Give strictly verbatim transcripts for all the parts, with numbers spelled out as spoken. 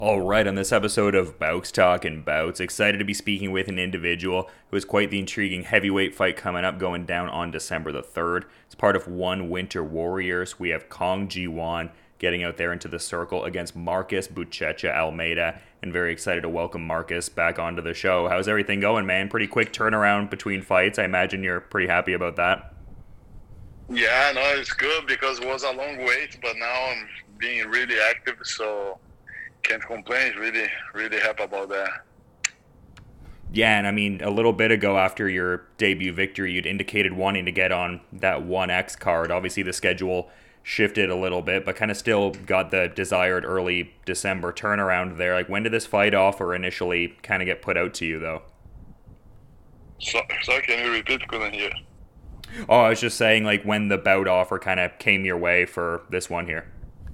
All right, on this episode of Bouts Talk and Bouts, excited to be speaking with an individual who has quite the intriguing heavyweight fight coming up going down on December the third. It's part of One Winter Warriors. We have Kong Ji-won getting out there into the circle against Marcus Buchecha Almeida, and very excited to welcome Marcus back onto the show. How's everything going, man? Pretty quick turnaround between fights. I imagine you're pretty happy about that. Yeah, no, it's good because it was a long wait, but now I'm being really active, so can't complain. Really, really happy about that. Yeah, and I mean, a little bit ago after your debut victory, you'd indicated wanting to get on that one X card. Obviously, the schedule shifted a little bit, but kind of still got the desired early December turnaround there. Like, when did this fight offer initially kind of get put out to you, though? So, sorry, can you repeat? Couldn't hear. Oh, I was just saying, like, when the bout offer kind of came your way for this one here.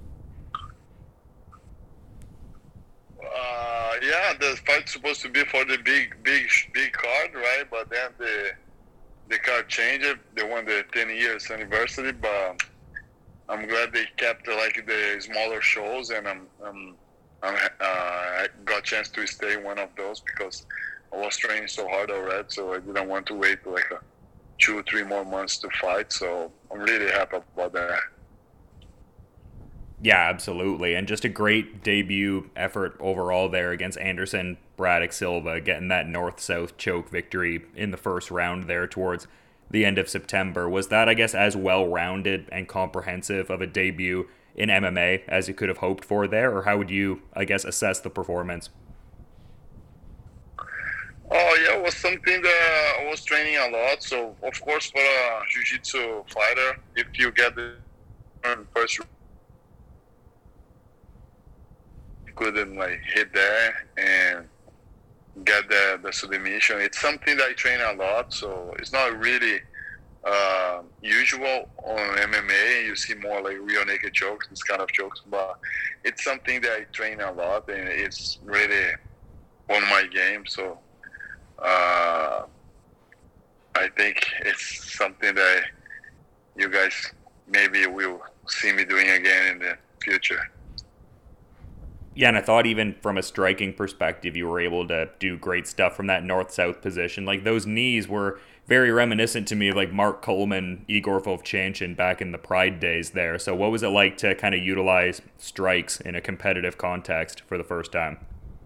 Uh, yeah, the fight's supposed to be for the big, big, big card, right? But then the the card changed. They won the ten years anniversary, but I'm glad they kept like the smaller shows, and I'm, I'm, I'm uh, I got a chance to stay in one of those because I was training so hard already, so I didn't want to wait like a two or three more months to fight. So I'm really happy about that. Yeah, absolutely. And just a great debut effort overall there against Anderson Braddock Silva, getting that north-south choke victory in the first round there towards the end of September. Was that, I guess, as well-rounded and comprehensive of a debut in M M A as you could have hoped for there? Or how would you, I guess, assess the performance? Oh, yeah, it was something that I was training a lot. So, of course, for a jiu-jitsu fighter, if you get the first couldn't like hit there and get the, the submission. It's something that I train a lot, so it's not really uh, usual on M M A. You see more like real naked chokes, this kind of chokes, but it's something that I train a lot, and it's really on my game. So uh, I think it's something that you guys maybe will see me doing again in the future. Yeah, and I thought even from a striking perspective, you were able to do great stuff from that north-south position. Like, those knees were very reminiscent to me of, like, Mark Coleman, Igor Vovchanchin back in the Pride days there. So what was it like to kind of utilize strikes in a competitive context for the first time?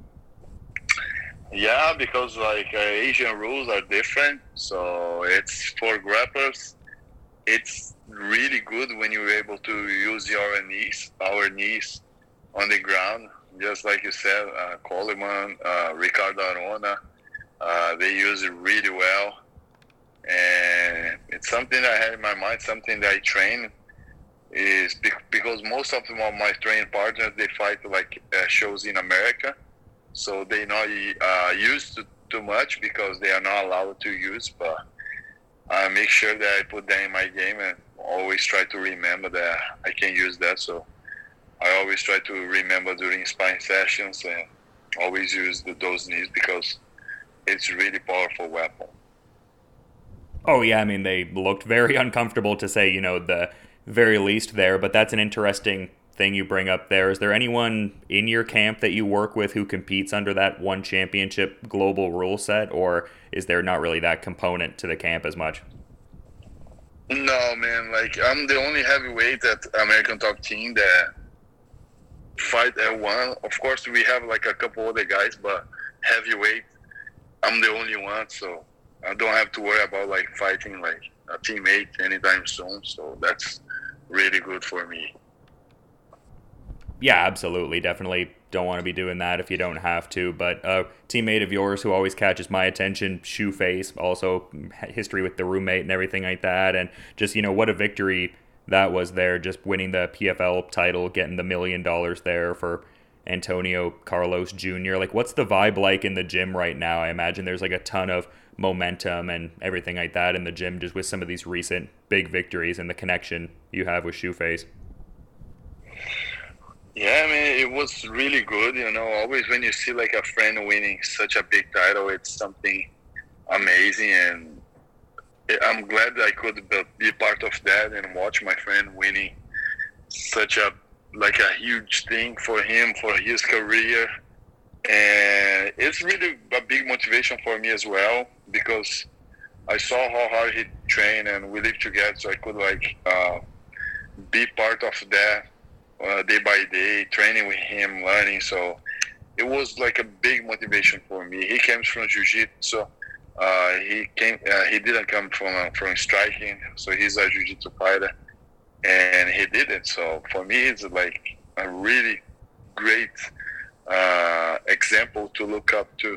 Yeah, because, like, uh, Asian rules are different. So it's for grapplers. It's really good when you're able to use your knees, our knees, on the ground. Just like you said, uh, Coleman, uh, Ricardo Arona, uh, they use it really well. And it's something I had in my mind, something that I train is be- because most of them are my training partners, they fight like uh, shows in America. So they not uh, used to too much because they are not allowed to use, but I make sure that I put that in my game and always try to remember that I can use that. So I always try to remember during sparring sessions and always use the, those knees because it's really powerful weapon. Oh, yeah, I mean, they looked very uncomfortable to say, you know, the very least there, but that's an interesting thing you bring up there. Is there anyone in your camp that you work with who competes under that one championship global rule set, or is there not really that component to the camp as much? No, man, like I'm the only heavyweight at American Top Team that fight at one. Of course, we have like a couple other guys, but heavyweight, I'm the only one, so I don't have to worry about like fighting like a teammate anytime soon. So that's really good for me. Yeah, absolutely. Definitely don't want to be doing that if you don't have to. But a teammate of yours who always catches my attention, Shoeface, also history with the roommate and everything like that. And just, you know, what a victory that was there, just winning the P F L title, getting the million dollars there for Antonio Carlos Junior Like, what's the vibe like in the gym right now? I imagine there's like a ton of momentum and everything like that in the gym just with some of these recent big victories and the connection you have with Shoeface. Yeah, I mean, it was really good. You know, always when you see like a friend winning such a big title, it's something amazing. And I'm glad that I could be part of that and watch my friend winning such a like a huge thing for him, for his career. And it's really a big motivation for me as well, because I saw how hard he trained and we lived together, so I could like uh, be part of that uh, day by day, training with him, learning. So it was like a big motivation for me. He comes from jiu-jitsu, so uh, he came. Uh, he didn't come from uh, from striking, so he's a jiu-jitsu fighter, and he did it. So for me, it's like a really great uh, example to look up to.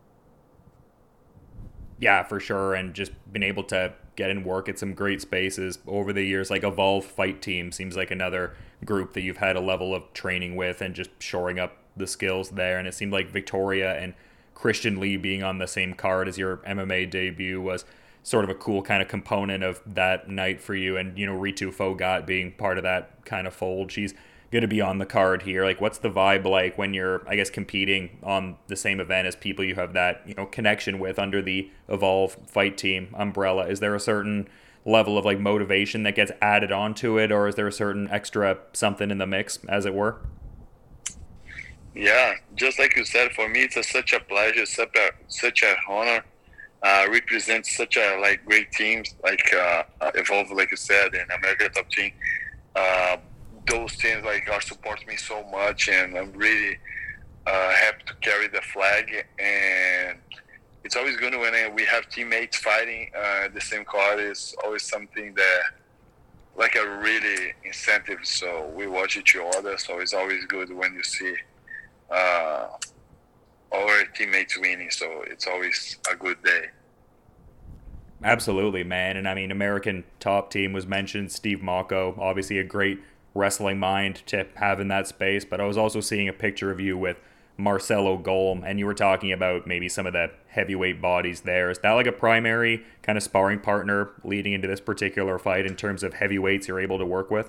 Yeah, for sure. And just been able to get and work at some great spaces over the years. Like Evolve Fight Team seems like another group that you've had a level of training with and just shoring up the skills there. And it seemed like Victoria and Christian Lee being on the same card as your M M A debut was sort of a cool kind of component of that night for you. And, you know, Ritu Phogat being part of that kind of fold. She's going to be on the card here. Like, what's the vibe like when you're, I guess, competing on the same event as people you have that, you know, connection with under the Evolve Fight Team umbrella? Is there a certain level of like motivation that gets added onto it, or is there a certain extra something in the mix, as it were? Yeah, just like you said, for me it's a, such a pleasure, such a such an honor. Uh, represents such a like great teams like uh, Evolve, like you said, and America Top Team. Uh, those teams like are supporting me so much, and I'm really uh, happy to carry the flag. And it's always good when we have teammates fighting uh, the same card. It's always something that like a really incentive. So we watch each other. So it's always good when you see uh, our teammates winning. So it's always a good day. Absolutely, man. And I mean, American Top Team was mentioned. Steve Mocco, obviously a great wrestling mind to have in that space. But I was also seeing a picture of you with Marcelo Golm, and you were talking about maybe some of the heavyweight bodies there. Is that like a primary kind of sparring partner leading into this particular fight in terms of heavyweights you're able to work with?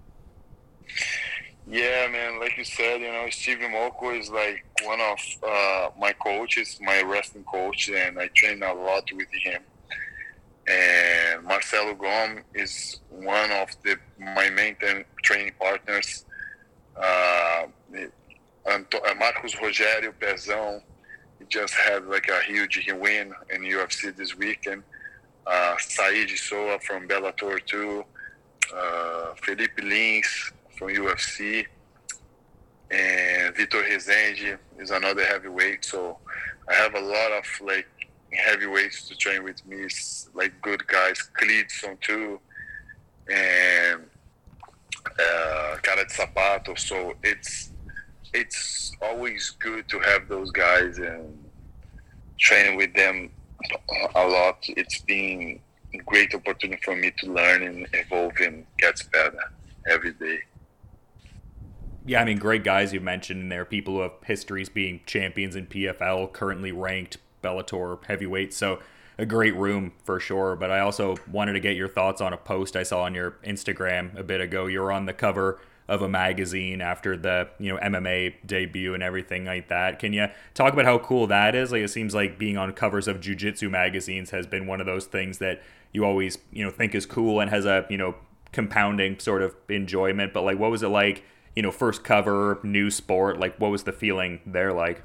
Yeah, man. Like you said, you know, Steve Mocco is like one of uh, my coaches, my wrestling coach, and I train a lot with him. And Marcelo Golm is one of the my main training partners. Uh, Marcos Rogério Pezão, he just had like a huge win in U F C this weekend. Uh, Said Soa from Bellator too. Uh, Felipe Lins from U F C. And Vitor Rezende is another heavyweight. So I have a lot of like heavyweights to train with me, like good guys. Cleedson too, and uh, Cara de Sapato. So it's it's always good to have those guys and training with them a lot. It's been a great opportunity for me to learn and evolve and get better every day. Yeah, I mean, great guys you mentioned, and there are people who have histories being champions in P F L, currently ranked Bellator heavyweight, so a great room for sure. But I also wanted to get your thoughts on a post I saw on your Instagram a bit ago. You were on the cover of a magazine after the, you know, M M A debut and everything like that. Can you talk about how cool that is? Like, it seems like being on covers of jiu-jitsu magazines has been one of those things that you always, you know, think is cool and has a, you know, compounding sort of enjoyment. But like, what was it like, you know, first cover, new sport? Like, what was the feeling there like?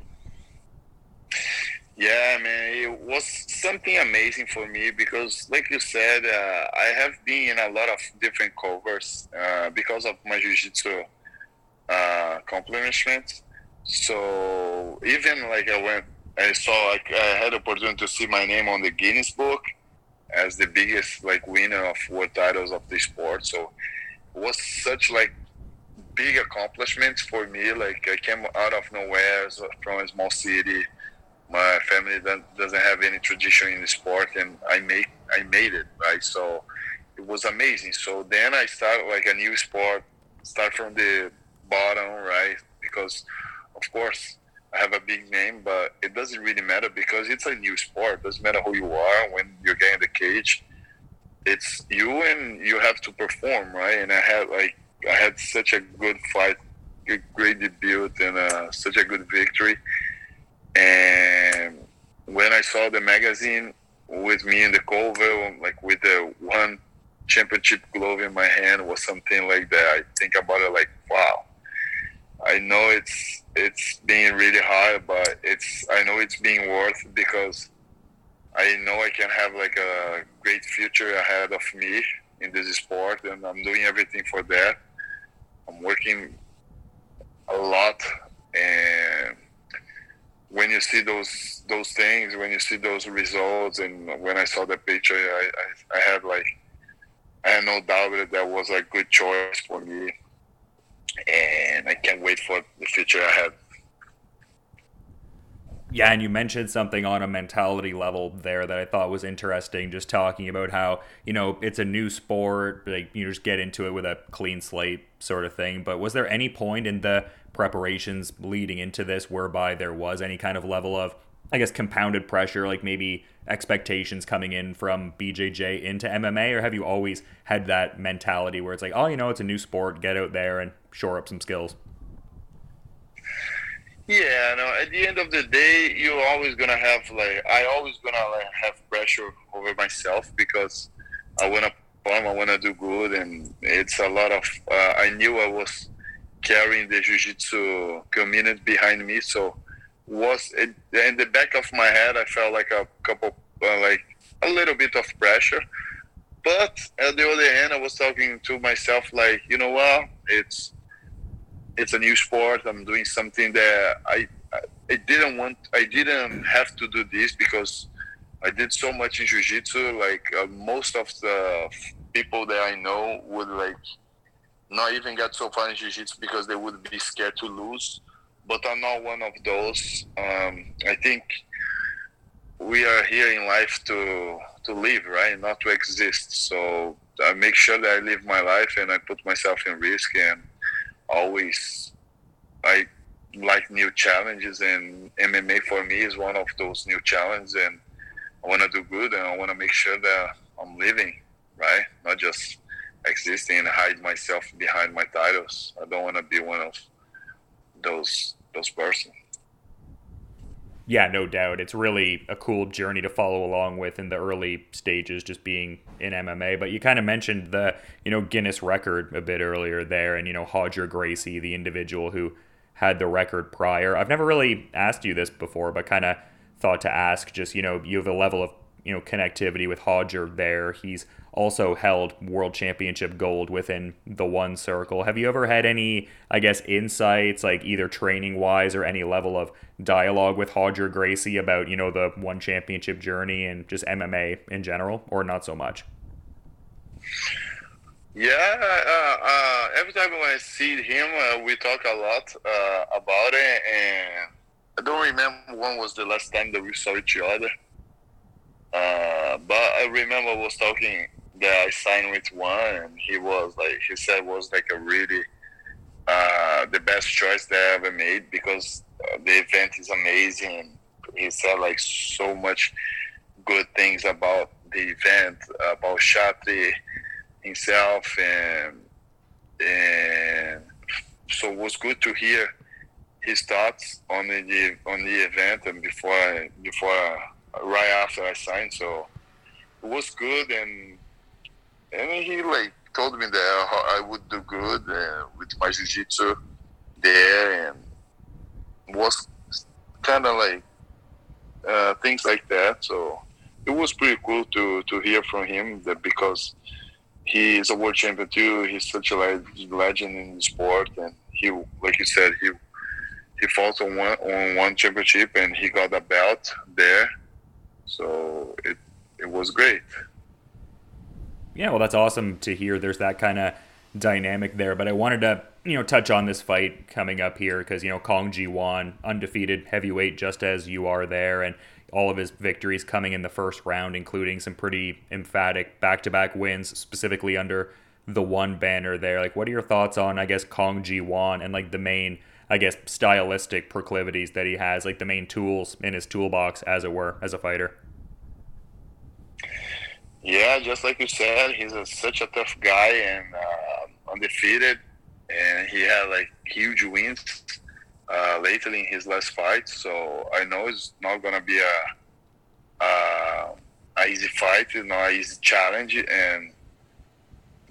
Yeah, man, it was something amazing for me because, like you said, uh, I have been in a lot of different covers uh, because of my jiu-jitsu uh, accomplishments. So even like I went, I saw, like, I had the opportunity to see my name on the Guinness Book as the biggest like winner of world titles of the sport. So it was such like big accomplishments for me. Like I came out of nowhere from a small city. My family doesn't have any tradition in the sport, and I make I made it, right? So it was amazing. So then I start like a new sport, start from the bottom, right? Because of course I have a big name, but it doesn't really matter because it's a new sport. It doesn't matter who you are when you're getting the cage. It's you, and you have to perform, right? And I had like I had such a good fight, a great debut, and uh, such a good victory. And when I saw the magazine with me in the cover, like with the one championship glove in my hand was something like that. I think about it like, wow. I know it's it's being really hard, but it's I know it's being worth it because I know I can have like a great future ahead of me in this sport, and I'm doing everything for that. I'm working a lot, and when you see those those things, when you see those results, and when I saw the picture, I, I, I had like I had no doubt that that was a good choice for me, and I can't wait for the future ahead. Yeah, and you mentioned something on a mentality level there that I thought was interesting, just talking about how, you know, it's a new sport, like you just get into it with a clean slate sort of thing. But was there any point in the preparations leading into this whereby there was any kind of level of, I guess, compounded pressure, like maybe expectations coming in from B J J into M M A, or have you always had that mentality where it's like, oh, you know, it's a new sport, get out there and shore up some skills? Yeah, no. At the end of the day, you're always gonna have like I always gonna like have pressure over myself because I wanna perform, I wanna do good, and it's a lot of. Uh, I knew I was carrying the jiu-jitsu community behind me, so was it, in the back of my head, I felt like a couple, uh, like a little bit of pressure. But at the other hand, I was talking to myself like, you know what, it's it's a new sport. I'm doing something that I, I I didn't want. I didn't have to do this because I did so much in jiu-jitsu. Like uh, most of the people that I know would like not even get so far in jiu-jitsu because they would be scared to lose. But I'm not one of those. Um, I think we are here in life to to live, right? Not to exist. So I make sure that I live my life and I put myself in risk, and always I like new challenges, and M M A for me is one of those new challenges, and I want to do good, and I want to make sure that I'm living, right? Not just existing and hide myself behind my titles. I don't want to be one of those those persons. Yeah, no doubt. It's really a cool journey to follow along with in the early stages, just being in M M A. But you kind of mentioned the, you know, Guinness record a bit earlier there, and, you know, Roger Gracie, the individual who had the record prior. I've never really asked you this before, but kind of thought to ask, just, you know, you have a level of, you know, connectivity with Roger there. He's also held world championship gold within the one circle. Have you ever had any, I guess, insights, like either training wise or any level of dialogue with Roger Gracie about, you know, the one championship journey and just M M A in general, or not so much? Yeah, uh, uh, every time when I see him, uh, we talk a lot uh, about it, and I don't remember when was the last time that we saw each other. Uh, but I remember I was talking that I signed with one, and he was like, he said was like a really uh, the best choice that I ever made because uh, the event is amazing. He said like so much good things about the event, about Chatri himself, and and so it was good to hear his thoughts on the on the event and before I, before I, right after I signed. So it was good, and and he like told me that I would do good uh, with my jiu-jitsu there, and it was kind of like uh, things like that. So it was pretty cool to to hear from him that because he is a world champion too. He's such a legend in the sport, and he, like you said, he he fought on one on one championship and he got a belt there. So it it was great. Yeah, well, that's awesome to hear. There's that kind of dynamic there. But I wanted to, you know, touch on this fight coming up here because, you know, Kong Ji Won, undefeated heavyweight, just as you are there, and all of his victories coming in the first round, including some pretty emphatic back-to-back wins, specifically under the one banner there. Like, what are your thoughts on, I guess, Kong Ji Won and, like, the main, I guess, stylistic proclivities that he has, like the main tools in his toolbox, as it were, as a fighter? Yeah, just like you said, he's a, such a tough guy and uh, undefeated, and he had like huge wins uh, lately in his last fight. So I know it's not gonna be a, a, a easy fight, not an easy challenge, and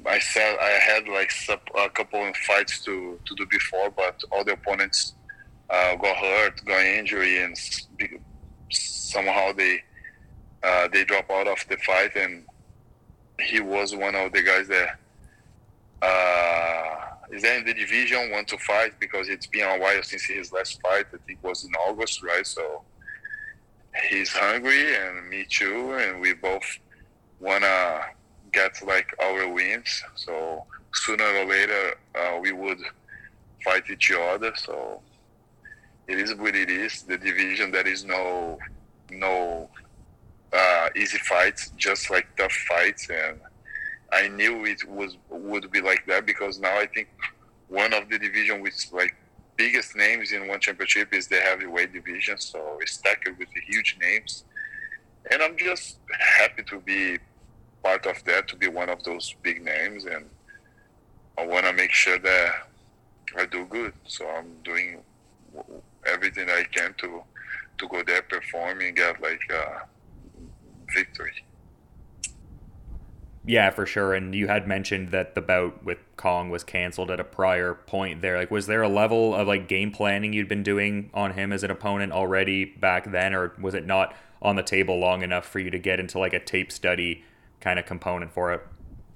I said I had like a couple of fights to, to do before, but all the opponents uh, got hurt, got injury, and somehow they uh, they drop out of the fight. And he was one of the guys that uh, is there in the division, want to fight because it's been a while since his last fight. I think it was in August, right? So he's hungry, and me too, and we both wanna get like our wins. So sooner or later, uh, we would fight each other. So it is what it is. The division, there is no no uh, easy fights, just like tough fights, and I knew it was would be like that because now I think one of the division with like biggest names in one championship is the heavyweight division. So it's stacked with the huge names, and I'm just happy to be part of that, to be one of those big names, and I want to make sure that I do good. So I'm doing everything I can to to go there, perform, and get like a victory. Yeah, for sure. And you had mentioned that the bout with Kong was canceled at a prior point there. Like, was there a level of like game planning you'd been doing on him as an opponent already back then, or was it not on the table long enough for you to get into like a tape study kind of component for it?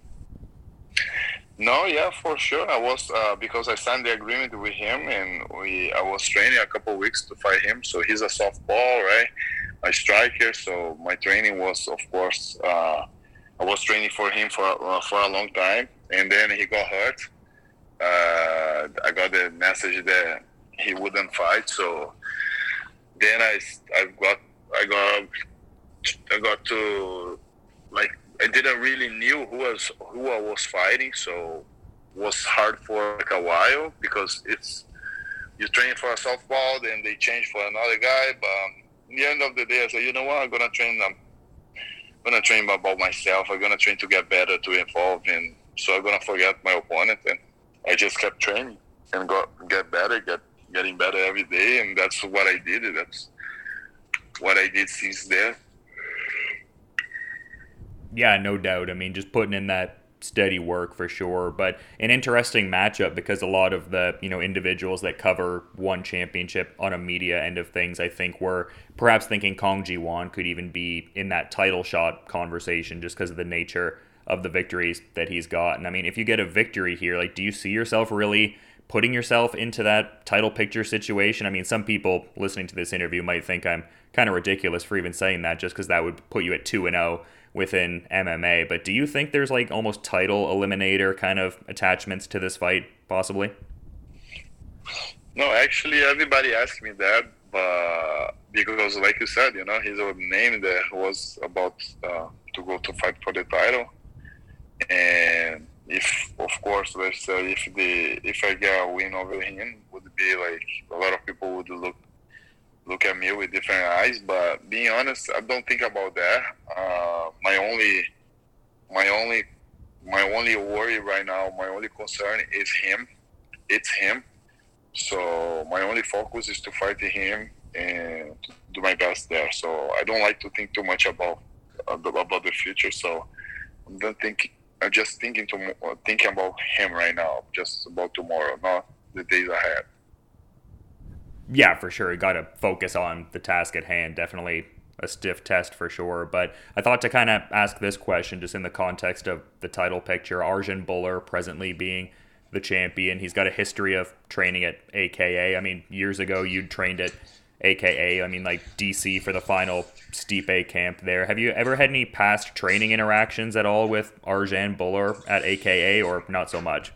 No, yeah, for sure. I was uh, because I signed the agreement with him, and we I was training a couple of weeks to fight him. So he's a softball, right? A striker. So my training was, of course, uh, I was training for him for uh, for a long time, and then he got hurt. Uh, I got the message that he wouldn't fight. So then I I got I got I got to like. I didn't really knew who was who I was fighting, so it was hard for like a while because it's you train for a softball, then they change for another guy. But um, in the end of the day, I said, you know what, I'm gonna train. I'm gonna train about myself. I'm gonna train to get better, to evolve, and so I'm gonna forget my opponent. And I just kept training and got get better, get getting better every day, and that's what I did. That's what I did since then. Yeah, no doubt. I mean, just putting in that steady work for sure. But an interesting matchup because a lot of the, you know, individuals that cover one championship on a media end of things, I think, were perhaps thinking Kong Ji-won could even be in that title shot conversation just because of the nature of the victories that he's gotten. I mean, if you get a victory here, like, do you see yourself really putting yourself into that title picture situation? I mean, some people listening to this interview might think I'm kind of ridiculous for even saying that just because that would put you at two and oh within M M A, but do you think there's like almost title eliminator kind of attachments to this fight, possibly? No, actually, everybody asked me that, but because, like you said, you know, he's a name that was about uh, to go to fight for the title, and if, of course, let's say if the if I get a win over him, would be like a lot of people would look. look at me with different eyes, but being honest, I don't think about that. Uh, my only, my only, my only worry right now, my only concern is him. It's him. So my only focus is to fight him and do my best there. So I don't like to think too much about about the future. So I'm not thinking. I'm just thinking to thinking about him right now, just about tomorrow, not the days ahead. Yeah, for sure. You got to focus on the task at hand. Definitely a stiff test for sure. But I thought to kind of ask this question just in the context of the title picture. Arjan Bhullar presently being the champion. He's got a history of training at A K A. I mean, years ago you trained at A K A. I mean, like D C for the final Stipe camp there. Have you ever had any past training interactions at all with Arjan Bhullar at A K A or not so much?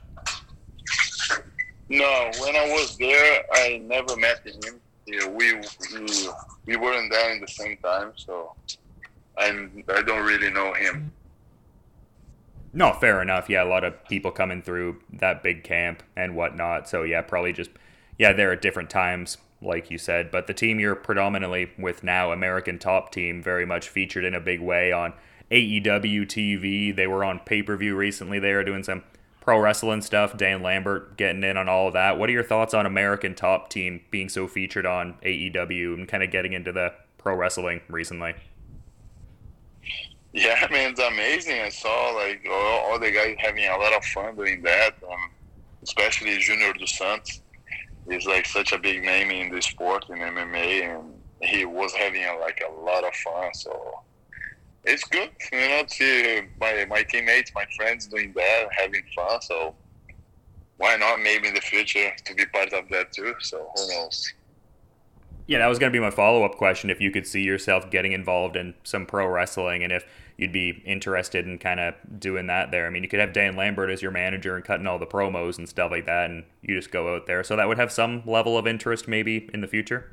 No, when I was there, I never met him. Yeah, we, we we weren't there in the same time, so I I don't really know him. No, fair enough. Yeah, a lot of people coming through that big camp and whatnot. So yeah, probably just yeah, they're at different times, like you said. But the team you're predominantly with now, American Top Team, very much featured in a big way on A E W T V. They were on pay-per-view recently. They are doing some pro wrestling stuff. Dan Lambert getting in on all of that. What are your thoughts on American Top Team being so featured on A E W and kind of getting into the pro wrestling recently? Yeah, man, it's amazing. I saw like all, all the guys having a lot of fun doing that, um, especially Junior dos Santos. He's like such a big name in the sport in M M A, and he was having a, like a lot of fun. So it's good, you know, to see my my teammates, my friends doing that, having fun. So why not? Maybe in the future to be part of that too. So who knows? Yeah, that was going to be my follow up question. If you could see yourself getting involved in some pro wrestling and if you'd be interested in kind of doing that there. I mean, you could have Dan Lambert as your manager and cutting all the promos and stuff like that, and you just go out there. So that would have some level of interest maybe in the future.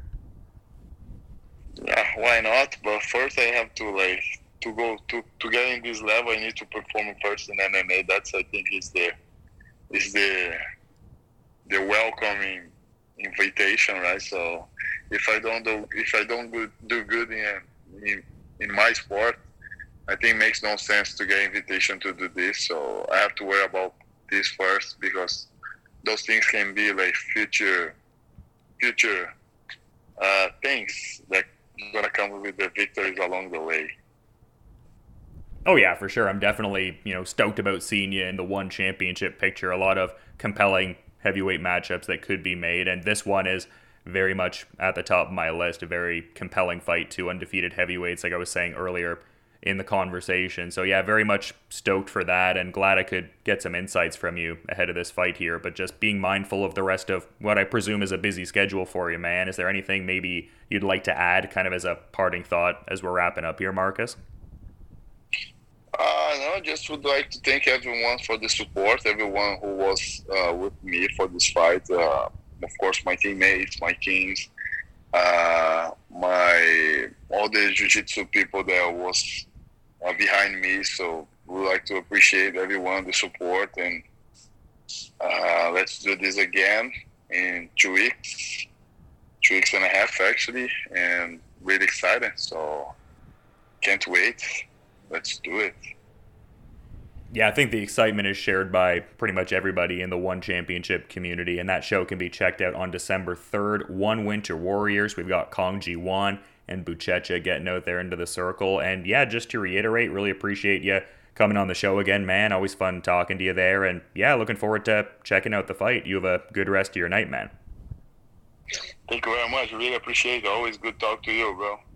Yeah, why not? But first, I have to like to go to to get in this level. I need to perform first in M M A. That's I think is the is the the welcoming invitation, right? So if I don't do if I don't do, do good in, in in my sport, I think it makes no sense to get invitation to do this. So I have to worry about this first because those things can be like future future uh, things that gonna come with the victories along the way. Oh yeah, for sure. I'm definitely, you know, stoked about seeing you in the one championship picture. A lot of compelling heavyweight matchups that could be made, and this one is very much at the top of my list. A very compelling fight, two undefeated heavyweights, like I was saying earlier in the conversation. So yeah, very much stoked for that, and glad I could get some insights from you ahead of this fight here. But just being mindful of the rest of what I presume is a busy schedule for you, man. Is there anything maybe you'd like to add, kind of as a parting thought as we're wrapping up here, Marcus? Uh, no, just would like to thank everyone for the support, everyone who was uh, with me for this fight. Uh, of course, my teammates, my teams, uh, my all the jiu-jitsu people that was uh, behind me. So we would like to appreciate everyone, the support, and uh, let's do this again in two weeks, two weeks and a half actually, and really excited. So can't wait. Let's do it. Yeah, I think the excitement is shared by pretty much everybody in the One Championship community, and that show can be checked out on December third. One Winter Warriors. We've got Kong Ji Won and Buchecha getting out there into the circle. And yeah, just to reiterate, really appreciate you coming on the show again, man. Always fun talking to you there. And yeah, looking forward to checking out the fight. You have a good rest of your night, man. Thank you very much. Really appreciate it. Always good talk to you, bro.